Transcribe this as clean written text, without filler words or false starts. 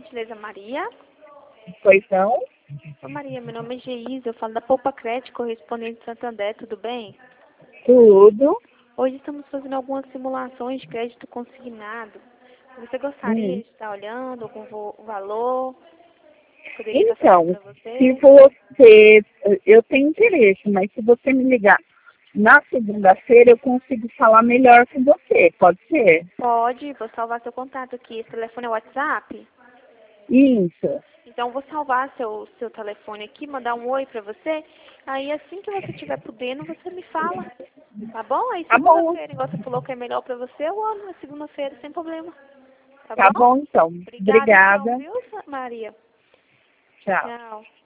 gentileza, Maria. Pois não? Ô, Maria, meu nome é Geisa, eu falo da Poupa Crédito, correspondente de Santander, tudo bem? Tudo. Hoje estamos fazendo algumas simulações de crédito consignado. Você gostaria de estar olhando algum valor? Poderia estar falando Então, para se você? você... Eu tenho interesse, mas se você me ligar na segunda-feira, eu consigo falar melhor com você. Pode ser? Pode, vou salvar seu contato aqui. Esse telefone é o WhatsApp? Isso. Então, vou salvar seu telefone aqui, mandar um oi pra você. Aí, assim que você estiver podendo, você me fala. Tá bom? Aí, Tá bom. segunda-feira, igual você falou que é melhor pra você, eu olho na segunda-feira, sem problema. Tá Tá bom? bom, então. Obrigada, então, Obrigada. viu, Maria? Tchau. Tchau.